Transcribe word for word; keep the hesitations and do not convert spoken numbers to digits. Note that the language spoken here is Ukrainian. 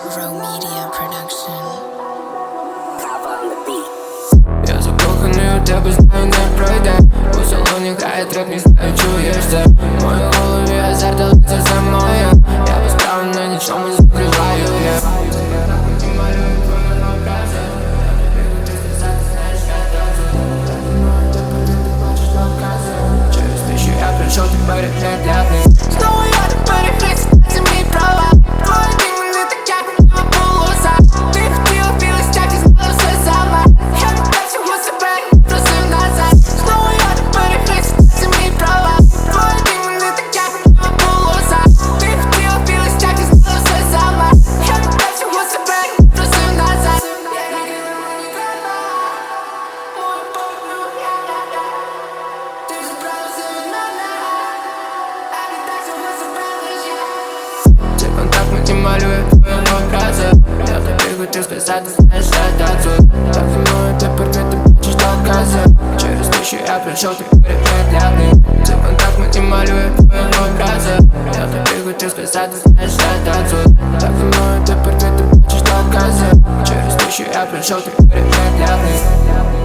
Raw Media Production. Я закоханий у тебе, знаю, не пройде. У салоні грає трек, не знаю, чуєш це. В моїй голові азарт, але це все моє. Я без права на нічому не закриваю, я малюю твої образи. Через те, що я прийшов, ти переглядний. Знову я не перехрест, це мій права. Твої дні мене так як не було за. Ти хотіла білий стяг і знала все сама. Я не так всього себе просив назад. Знову я не перехрест, це мій права. Твої дні мене так як не було за. Ти хотіла білий стяг і знала все сама. Я не так всього себе просив назад. Цей контакт мені малює твої образи. Я тобі хотів сказати, знаєш, що я тут. Так зі мною тепер не ти бачиш докази. Через те, що я прийшов, ти переглядний. Цей контакт мені малює твої образи. Я тобі хотів сказати, знаєш, що я тут. Так зі мною тепер не ти бачиш докази. Через те, що я прийшов, ти переглядний.